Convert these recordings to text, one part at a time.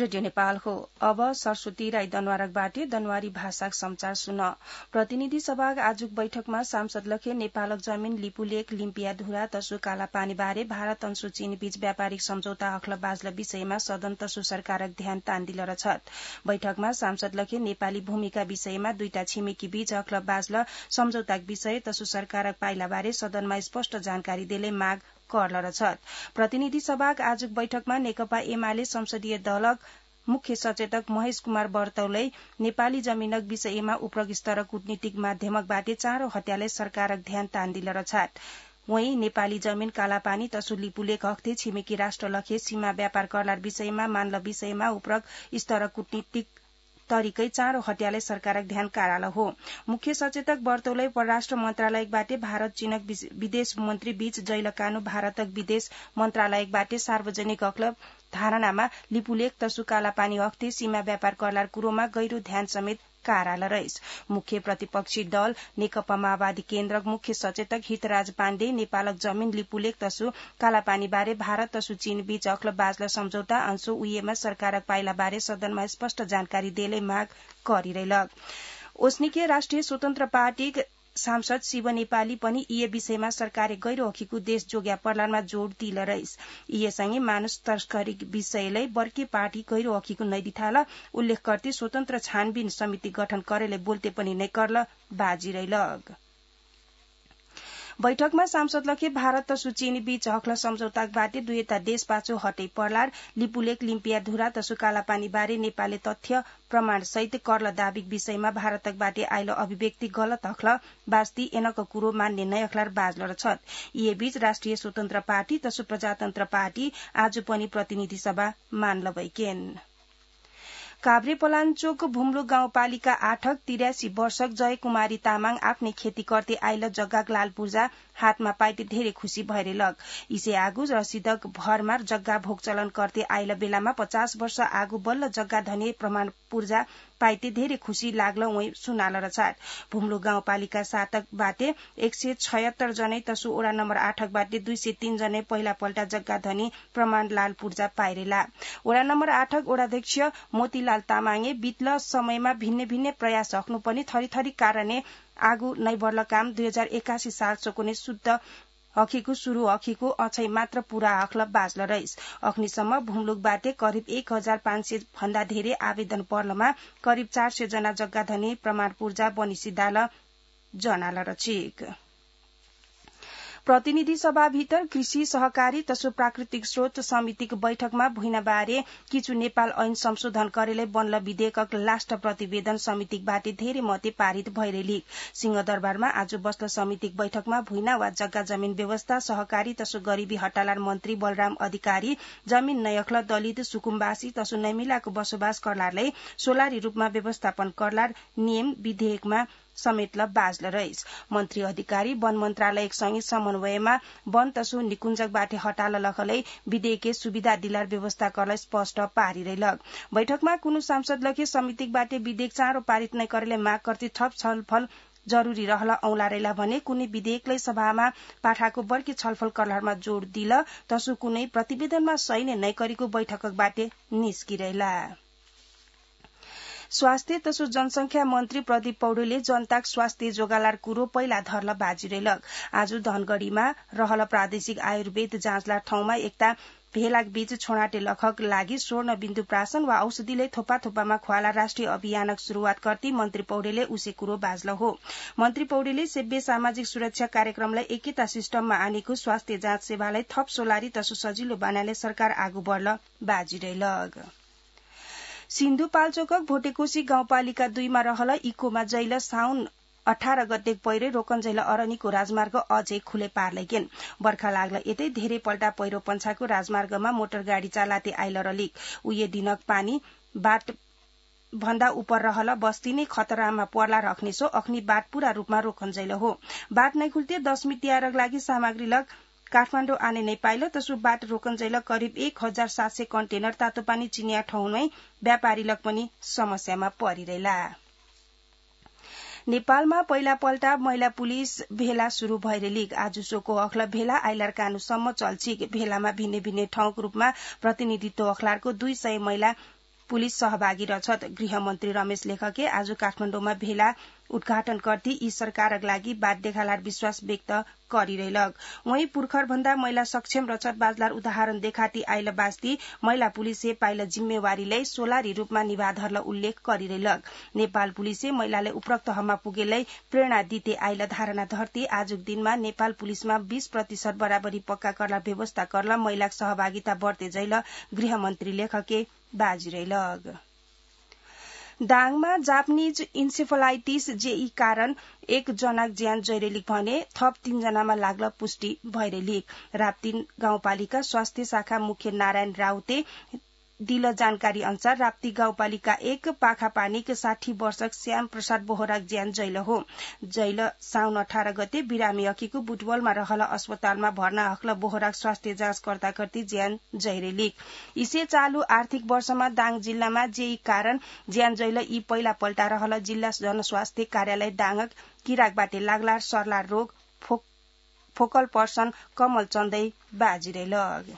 Radio Nepal हो। अब सरस्वती राई दनवारकबाटे दनवारी भाषाक समाचार सुन। प्रतिनिधि सभा आजुक बैठकमा सांसद लखे नेपालक जमीन लिपुलेक लिम्पिया धुरा तसु कालापानी बारे भारत अंशु चीन बीच व्यापारिक सम्झौता अख्ल बाजल विषयमा सदन तसु सरकारक ध्यान तान दिलर छत। बैठकमा सांसद लखे नेपाली भूमिका विषयमा दुईटा छिमेकी बीच अख्ल बाजल सम्झौताक विषय तसु सरकारक पाइला बारे सदनमा स्पष्ट जानकारी देले माग करलर छत। प्रतिनिधि सभाक आजुक बैठकमा नेकपा एमाले संसदीय दलक मुख्य सचेतक महेश कुमार बर्तौलै नेपाली जमीनक विषयमा उपरोक्त स्तर कूटनीतिक माध्यमकबाटे चाँडो हत्याले सरकारक ध्यान तान दिलर छाट। वहीं नेपाली जमीन कालापानी तसु लिपुलेक हक्थे छिमेकी राष्ट्र लखे सीमा व्यापार करलार विषयमा मानल विषयमा उपरोक्त स्तर कूटनीतिक तरिकै चाँडो हत्याले सरकारक ध्यान काराल हो। मुख्य सचेतक बर्तौलै परराष्ट्र मन्त्रालयकबाटे भारत चीनक विदेश मन्त्री बीच जैलकानु भारतक विदेश मन्त्रालयकबाटे सार्वजनिक अख्ल धारणामा लिपुलेक तसु कालापानी हक्थे सीमा व्यापार करलार कुरोमा गैरो ध्यान समेत काराल रहिस। मुख्य प्रतिपक्षी दल नेकपा माओवादी केन्द्रक मुख्य सचेतक हितराज पाण्डे नेपालक जमीन लिपुलेक तसु कालापानी बारे भारत तसु चीन बीच अख्ल बाजल सम्झौता अंशु उइएमा सरकारक पाइला बारे सदनमा स्पष्ट जानकारी देले माग गरिरहेलक। ओस्निके राष्ट्रिय स्वतन्त्र पार्टी सांसद शिव नेपाली पनि यी विषयमा सरकारले गैरो अखिको देश जोग्या पर्लानमा जोड़ दिल रहिस। यीसँगै मानुष तस्करी विषयलाई बर्के पार्टी गैरो अखिको नै दिथाल उल्लेख गर्दै स्वतन्त्र छानबिन समिति गठन करेले बोल्ते पनि नै करल बाजी रहिलग। बैठकमा सांसद लखे भारत तसु चीन बीच हक्ल सम्झौताबाटे दुईटा देश पाछो हटै पर्लार लिपुलेक लिम्पिया धुरा तसु कालापानी बारे नेपालले तथ्य प्रमाण सहित करल दाबीक विषयमा भारतकबाटे आइलो अभिव्यक्ति गलत हक्ल बास्ती एनको कुरो मान्ने नै अख्लार बाजलर छत। यी बीच राष्ट्रिय स्वतन्त्र पार्टी तसु प्रजातन्त्र पार्टी आज पनि प्रतिनिधि सभा मानल भइकेन। काभ्रे पलाञ्चोक भुम्लु गाउँपालिका 8 83 वर्षक जय कुमारी तामाङ आफ्नै खेती गर्दै आइल जग्गाक लाल पूर्जा हातमा पाइते धेरै खुशी भएर लग। इसे आगु रसिदक भरमा जग्गा भोग चलन गर्दै आइल बेलामा 50 वर्ष आगु बल्ल जग्गा धने प्रमाण पूर्जा पाइते धेरै खुशी लाग्ल वही सुनाल रछाट। भुम्लु गाउँपालिका 7 बाटे 176 जनै तसु ओडा नम्बर 8 बाटे 203 जनै पहिला पल्टा जग्गा धनी प्रमाण लाल पूर्जा पाइरेला। ओडा नम्बर 8 ओडाध्यक्ष मोतीलाल तामाङे बितल समयमा भिन्ने भिन्ने प्रयास हक्नु पनि थरी कारणे आगु नै बढ्ल काम 2081 साल सोकोने शुद्ध हकीको सुरु हकीको अछै मात्र पूरा हक्ल बाजल रहिस। अग्निसम्म भुम्लुकबाटे करिब 1500 भन्दा धेरै आवेदन पर्लमा करिब 400 जना जग्गा धनी प्रमाण पूर्जा बनिसिदाल जनाल रचिक। प्रतिनिधि सभा भीतर कृषि सहकारी तसु प्राकृतिक स्रोत समितिको बैठकमा भुइनाबारे किचु नेपाल ऐन संशोधन करेले बनल विधेयकक लास्ट प्रतिवेदन समितिकबाटे धेरै मते पारित भइरेली। सिंहदरबारमा आज बस्ल समितिक बैठकमा भुइना वा जग्गा जमीन व्यवस्था सहकारी तसु गरीबी हटालार मन्त्री बलराम अधिकारी जमीन नयख्ल दलित सुकुम्बासी तसु नैमिलाको बसोबास करलारले सोलारी रूपमा व्यवस्थापन करलार नियम विधेयकमा समेतल बाजल रहिस। मन्त्री अधिकारी वन मन्त्रालयसँगै समन्वयमा वन तसु निकुञ्जकबाटे हटाल लखलै विधेयके सुविधा दिलार व्यवस्था करल स्पष्ट पारिरहेलग। बैठकमा कुनु सांसद लखे समितिकबाटे विधेयक चाँडो पारित नै करेले माग गर्दै थप छलफल जरूरी रहल औलारेला भने कुनै विधेयकलाई सभामा पाठाको बर्के छलफल करलारमा जोड़ दिल तसु कुनै प्रतिवेदनमा सही नै गरेको बैठकबाटे निस्किरहेला। स्वास्थ्य तसु जनसंख्या मन्त्री प्रदीप पौडेलले जनताक स्वास्थ्य जोगालार कुरो पहिला धर्ल बाजिरहेलग। आज धनगढ़ीमा रहल प्रादेशिक आयुर्वेद जाँचलार ठाउँमा एकता भेलाक बीच छोडाटे लखक लागि स्वर्ण बिन्दु प्राशन वा औषधिले थोपा थोपामा खुवाला राष्ट्रिय अभियानक शुरूआत गर्दै मन्त्री पौडेलले उसे कुरो बाजल हो। मन्त्री पौडेलले सेव्य सामाजिक सुरक्षा कार्यक्रमलाई एकता सिस्टममा आनेको स्वास्थ्य जाँच सेवालाई थप सोलारी तसु सजिलो बनाले सरकार आगू बढ्ल बाजिरहेलग। सिन्धुपाल्चोक भोटेकोशी गाउँपालिका 2 मा रहल इकोमा जैल साउन 18 गते पहिरो रोकन्जैल अरनीको राजमार्ग अझै खुले पार्लैकेन। बर्खा लाग्ल यतै धेरै पल्टा पहिरो पन्छाको राजमार्गमा मोटर गाडी चालाते आइल रलिक। उये दिनक पानी बाट भन्दा उपर रहल बस्ती नै खतरामा पर्ला रख्नेसो अख्नी बाट पूरा रूपमा रोकन्जैल हो। बाट नै खुल्ते 10 मितियारक लागि सामग्री लग काठमाडौँ आने नै पाइल तसु बाट रोकन्जैल करिब 1700 कन्टेनर तातोपानी चिनिया ठाउँमै व्यापारी लग पनि समस्यामा परिरहेला। नेपालमा पहिला पल्टा महिला पुलिस भेला शुरू भइरेली। आज सोको अख्ल भेला आइलार कानुसम्म चल्छिक। भेलामा भिन्ने भिन्ने ठाउँको रूपमा प्रतिनिधित्व अख्लारको 200 महिला पुलिस सहभागी रछत। गृहमन्त्री रमेश लेखकले आज काठमाडौँमा भेला उद्घाटन गर्दै यी सरकारक लागि बाध्यखालार विश्वास व्यक्त गरिरहेलक। वहीं पुर्खर भन्दा महिला सक्षम रचत बाजलार उदाहरण देखाती आइल बास्ती महिला पुलिसे पाइल जिम्मेवारीले सोलारी रूपमा निभाधरल उल्लेख गरिरहेलक। नेपाल पुलिसे महिलाले उपरोक्त हमा पुगेलै प्रेरणा दिते आइल धारणा धरती आजुक दिनमा नेपाल पुलिसमा 20% बराबरी पक्का करला व्यवस्था करला महिला सहभागिता बढ़ते जैल गृहमन्त्री लेखके बाजिरहेलक। दाङमा जापानीज इन्सेफलाइटिस जेई कारण 1 जनाक ज्यान जैरेलिक भने थप 3 जनामा लाग्ल पुष्टि भइरहेलिक। राप्ती गाउँपालिका स्वास्थ्य शाखा मुख्य नारायण राउते दिल जानकारी अनुसार राप्ती गाउँपालिका 1 पाखापानीक 60 वर्षक श्याम प्रसाद बोहराक ज्यान जैल हो। जैल साउन 18 गते बिरामी अकीको बुटवलमा रहल अस्पतालमा भर्ना हक्ल बोहराक स्वास्थ्य जाँच करता करती ज्यान जैरेलिक। इसे चालू आर्थिक वर्षमा दाङ जिल्लामा जेई कारण ज्यान जैल यी पहिला पल्टा रहल जिल्ला जनस्वास्थ्य कार्यालय दाङक किराकबाटे लाग्ला सर्ला रोग फोकल पर्सन कमल चन्दै बाजिरहेलक।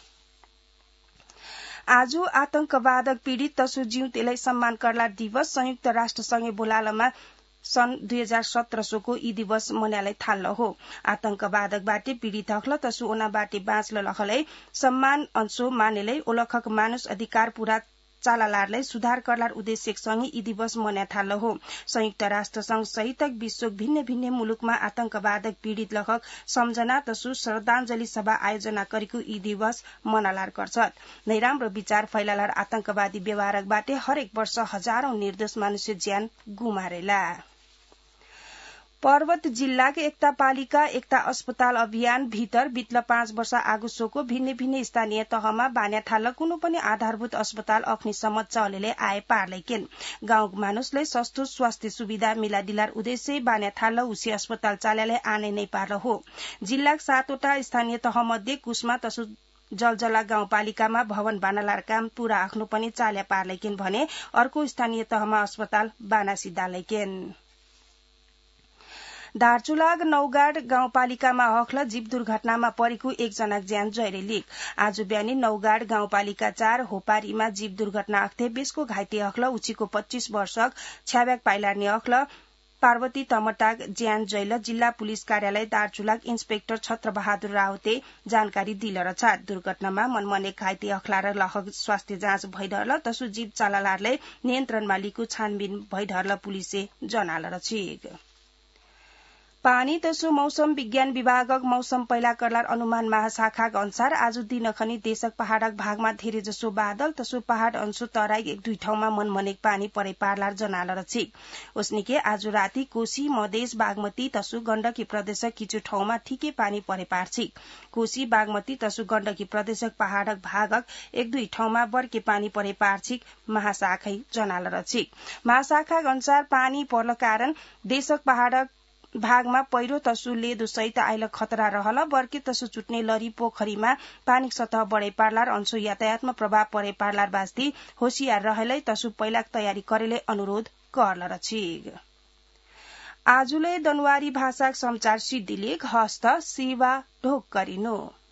आज आतंकवादक पीड़ित तसु जिउतेलाई सम्मान करला दिवस संयुक्त राष्ट्र संघे बोलालमा सन् 2017 सोको यी दिवस मनालै थाल्ल हो। आतंकवादक बाटे पीड़ित हक्ल तसु ओना बाटे बाँच्ल लखलै सम्मान अंशो मानेलै ओलखक मानुष अधिकार पूरा चालालारलाई सुधार करलार उद्देश्य सँगै यी दिवस मना थाल्ल हो। संयुक्त राष्ट्र संघ सहितक विश्वक भिन्न भिन्न मुलुकमा आतंकवादक पीड़ित लखक सम्झना तसु श्रद्धाञ्जली सभा आयोजना गरेको यी दिवस मनालार गर्छत। नैराम्रो विचार फैलालार आतंकवादी व्यवहारक बाटे हरेक वर्ष हजारौं निर्दोष मानुष्य ज्यान गुमारेला। पर्वत जिल्लाक एकता पालिका एकता अस्पताल अभियान भीतर बितल 5 वर्ष आगुसोको भिन्न भिन्न स्थानीय तहमा बान्या थाल्ल कुनै पनि आधारभूत अस्पताल अग्निसम्म चलेले आए पार्लेकेन। गाउँ मानुषले सस्तो स्वास्थ्य सुविधा मिलाडिलार उद्देश्य बान्या थाल्ल उसी अस्पताल चाल्याले आने नै पार्ल हो। जिल्लाक 7 वटा स्थानीय तहमध्ये कुस्मा तसु जलजला गाउँपालिकामा भवन बानालार काम पूरा आफ्नो पनि चाल्या पार्लेकेन भने अर्को स्थानीय तहमा अस्पताल बानासी दालेकेन। दार्चुलाग नौगाड गाउँपालिकामा हक्ल जीव दुर्घटनामा परेको 1 जनाक ज्यान जैरेलिक। आज बिहानी नौगाड गाउँपालिका 4 होपारीमा जीव दुर्घटना अख्ते बेसको घाइते हक्ल उचीको 25 वर्षक छ्याब्याक पाइलार्ने हक्ल पार्वती तमटाक ज्यान जैल जिल्ला पुलिस कार्यालय दार्चुलाग इन्सपेक्टर छत्रबहादुर राउते जानकारी दिल रछा। दुर्घटनामा मनमने घाइते हक्लार लखक स्वास्थ्य जाँच भइढर्ल तसु जीव चालालारले नियन्त्रणमा लिएको छानबिन भइढर्ल पुलिसे जनाल रछिक। पानी तसु मौसम विज्ञान विभागक मौसम पैला करलार अनुमान महाशाखाक अनुसार आज दिनखनी देशक पहाड़क भागमा धेरै जसो बादल तसु पहाड़ अंशु तराई 1-2 ठाउँमा मनमनेक पानी परे पार्लार जनाल रछिक। उसनिके आज राति कोशी मधेस बागमती तसु गण्डकी प्रदेशक किछु ठाउँमा ठिकै पानी परे पार्छिक। कोशी बागमती तसु गण्डकी प्रदेशक पहाड़क भागक 1-2 ठाउँमा बर्के पानी परे पार्छिक महाशाखै जनाल रछिक। महाशाखाक अनुसार पानी पर्ल कारण देशक पहाड़क भागमा पहिरो तसु लेदो सहित आइल खतरा रहल बर्के तसु चुट्ने लरी पोखरीमा पानीक सतह बढे पार्लार अंशो यातायातमा प्रभाव परे पार्लार बास्ती होशियार रहेलै तसु पहिलाक तयारी करेले अनुरोध करल रछिक। आजुले दनवारी भाषाक समाचार सिद्धिलेख हस्त सेवा ढोक गरिनो।